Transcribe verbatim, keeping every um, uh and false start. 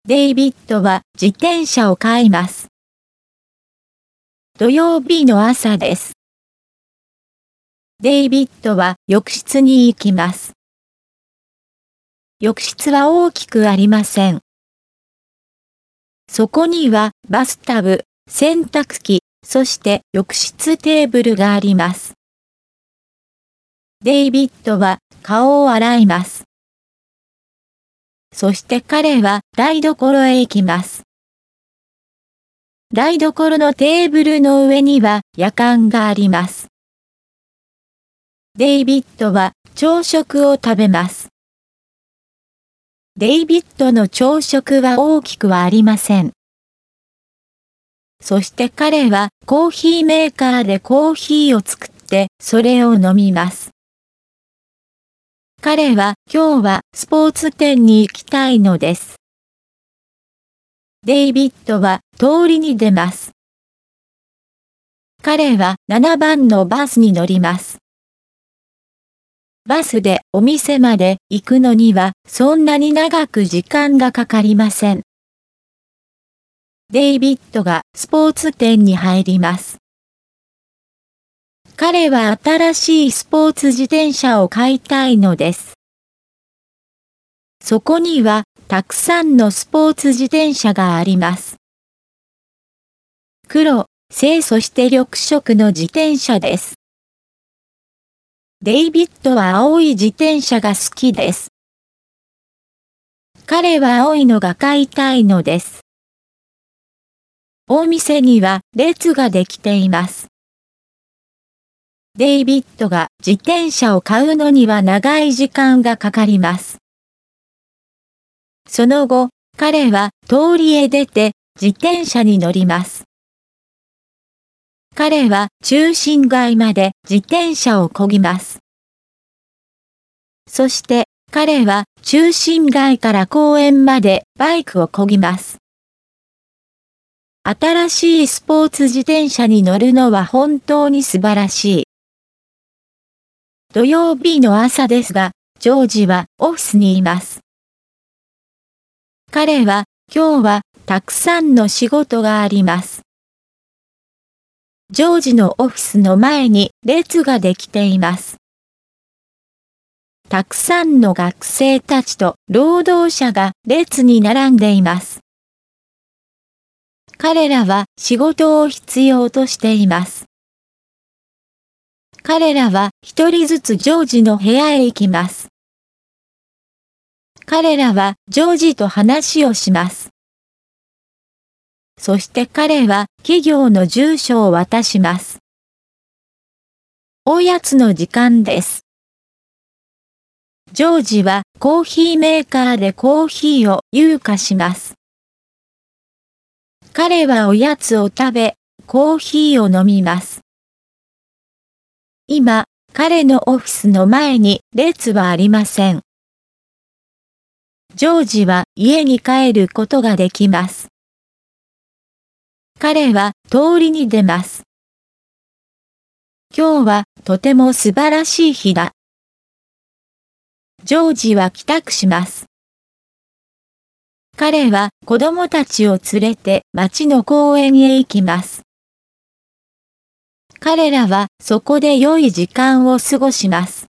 デイビッドは自転車を買います。土曜日の朝です。デイビッドは浴室に行きます。浴室は大きくありません。そこにはバスタブ、洗濯機、そして浴室テーブルがあります。デイビッドは顔を洗います。そして彼は台所へ行きます。台所のテーブルの上にはやかんがあります。デイビッドは朝食を食べます。デイビッドの朝食は大きくはありません。そして彼はコーヒーメーカーでコーヒーを作ってそれを飲みます。彼は今日はスポーツ店に行きたいのです。デイビッドは通りに出ます。彼はななばんのバスに乗ります。バスでお店まで行くのにはそんなに長く時間がかかりません。デイビッドがスポーツ店に入ります。彼は新しいスポーツ自転車を買いたいのです。そこにはたくさんのスポーツ自転車があります。黒、青そして緑色の自転車です。デイビッドは青い自転車が好きです。彼は青いのが買いたいのです。お店には列ができています。デイビッドが自転車を買うのには長い時間がかかります。その後、彼は通りへ出て自転車に乗ります。彼は中心街まで自転車を漕ぎます。そして彼は中心街から公園までバイクを漕ぎます。新しいスポーツ自転車に乗るのは本当に素晴らしい。土曜日の朝ですが、ジョージはオフィスにいます。彼は今日はたくさんの仕事があります。ジョージのオフィスの前に列ができています。たくさんの学生たちと労働者が列に並んでいます。彼らは仕事を必要としています。彼らは一人ずつジョージの部屋へ行きます。彼らはジョージと話をします。そして彼は企業の住所を渡します。おやつの時間です。ジョージはコーヒーメーカーでコーヒーを融化します。彼はおやつを食べ、コーヒーを飲みます。今、彼のオフィスの前に列はありません。ジョージは家に帰ることができます。彼は通りに出ます。今日はとても素晴らしい日だ。ジョージは帰宅します。彼は子供たちを連れて町の公園へ行きます。彼らはそこで良い時間を過ごします。